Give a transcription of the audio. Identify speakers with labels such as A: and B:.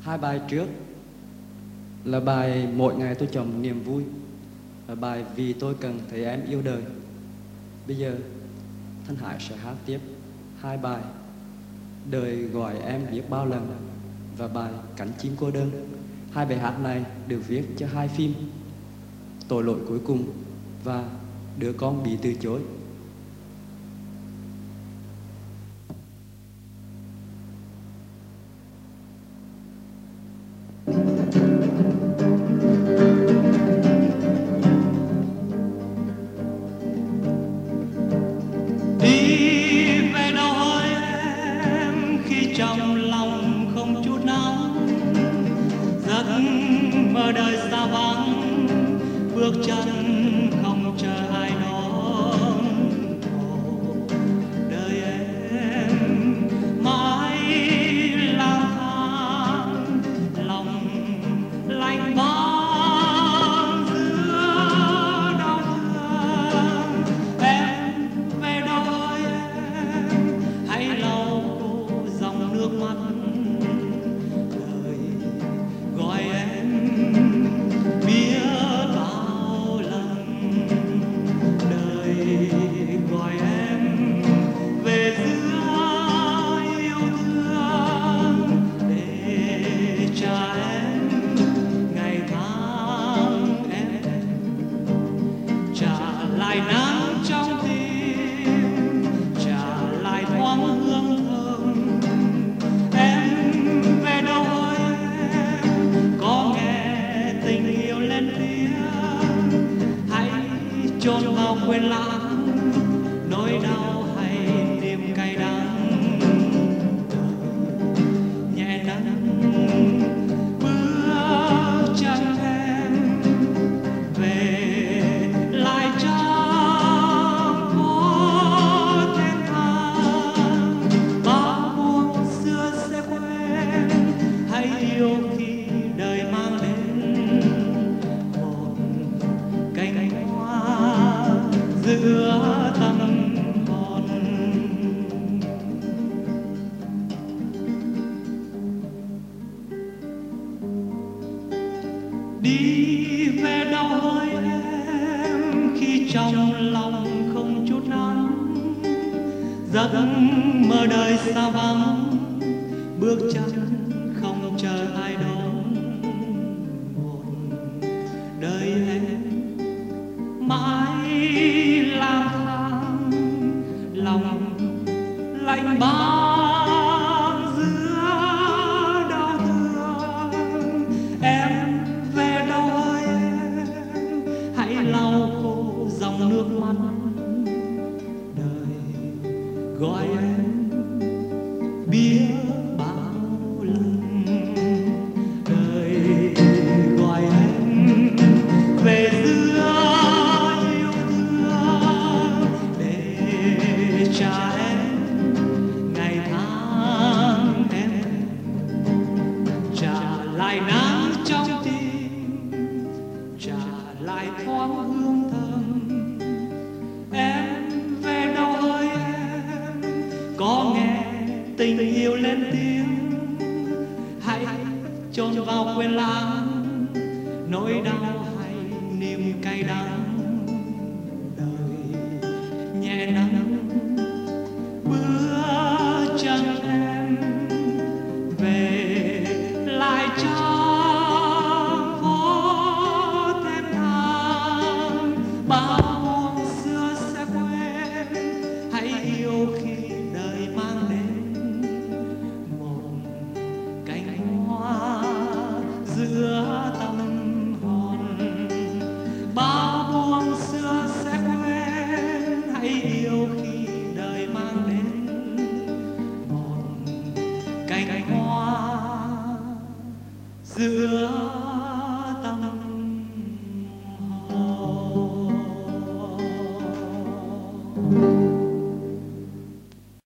A: Hai bài trước là bài Mỗi ngày tôi chọn một niềm vui và bài Vì tôi cần thấy em yêu đời. Bây giờ Thanh Hải sẽ hát tiếp hai bài Đời gọi em biết bao lần và bài Cánh chim cô đơn. Hai bài hát này được viết cho hai phim Tội lỗi cuối cùng và Đứa con bị từ chối.
B: Đi về đâu hỡi em khi trong lòng không chút nắng, giấc mơ đời xa vắng, bước chân không chờ ai đón. Đời em mãi lang thang, lòng lạnh băng giữa đau thương. Em về đâu hỡi em, hãy lau dòng nước mắt. Đời gọi em biết bao lần, đời gọi em về giữa yêu thương để trả em ngày tháng em, trả lại nắng trong tim, trả lại thoáng hương thơm. Em về đâu hỡi em, có nghe tình yêu lên tiếng, hãy chôn vào quên lãng nỗi đau hay niềm cay đắng. Nhẹ nắng bước chân em về lại trong phố thiên thang. Bao buồn xưa sẽ quên, hãy yêu khi đời mang đến một cánh hoa giữa tâm hồn. Đi về đâu hỡi em khi trong lòng không chút nắng, giấc mơ đời xa vắng, bước chân không chờ ai đón. Một đời em mãi lang thang, lòng lạnh băng giữa đau thương. Em về đâu hỡi em, hãy lau khô dòng nước mắt. Đời gọi em biết bao lần, đời gọi em về giữa yêu thương để trả em ngày tháng em, trả lại nắng trong tim, trả lại thoáng hương thơm. Em về đâu hỡi em, có nghe tình yêu lên tiếng, hãy chôn vào quên lãng nỗi đau hay niềm cay đắng. Đời nhẹ nắng bước chân em về lại trong phố thiên thang. Bao buồn xưa sẽ quên, hãy yêu khi đời mang đến một cánh hoa giữa tâm hồn. Bao buồn xưa sẽ quên, hãy yêu khi đời mang đến một cánh hoa giữa